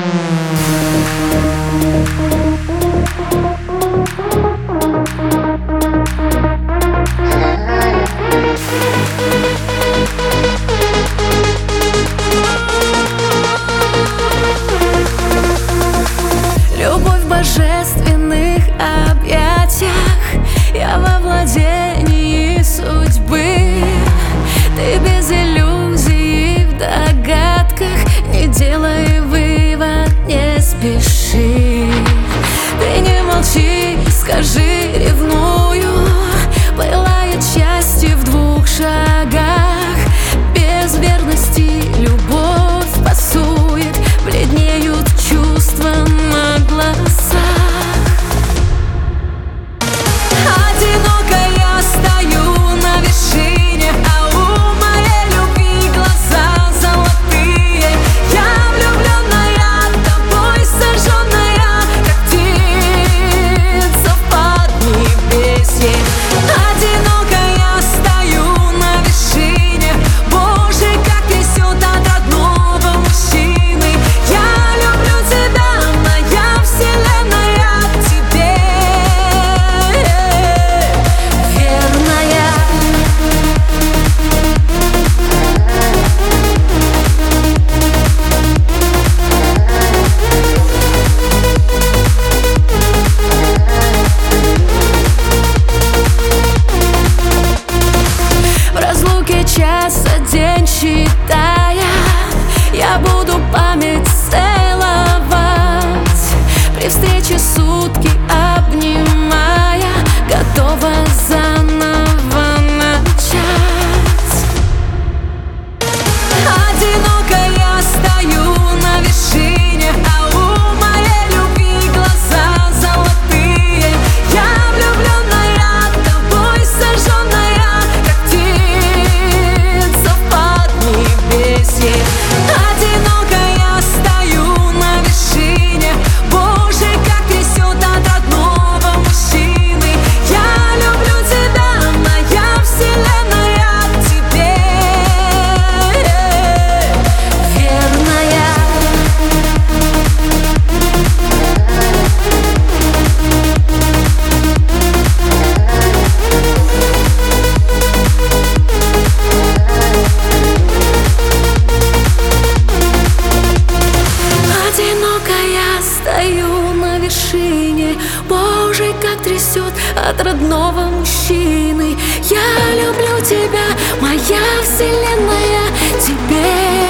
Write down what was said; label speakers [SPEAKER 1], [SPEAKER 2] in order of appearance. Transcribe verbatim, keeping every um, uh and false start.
[SPEAKER 1] Любовь в божественных объятиях, я во владении судьбы. Ты без иллюзий в догадках, не делай вывод, не спеши. Ты не молчи, скажи, ревную. Пылает счастье в двух шагах. Без верности любовь пасует, бледнеют чувства на глазах. Одиноко я стою на вершине, а у моей любви глаза золотые. Я влюбленная, тобой сожженная, как птица в поднебесье. Одиноко я стою на вершине, Боже, как трясет от родного мужчины. Я люблю тебя, моя вселенная, тебе верная. В разлуке час, а день считая, я буду память целовать. При встрече сутки обнимая, готова заново начать. Одиноко я стою на вершине, а у моей любви глаза золотые. Я влюбленная, тобой сожженная, как птица в поднебесье. Одиноко я стою на вершине, Боже, как трясет от родного мужчины. Я люблю тебя, моя вселенная, тебе верная. Одиноко я стою на вершине, Боже, как трясет от родного мужчины. Я люблю тебя, моя вселенная, тебе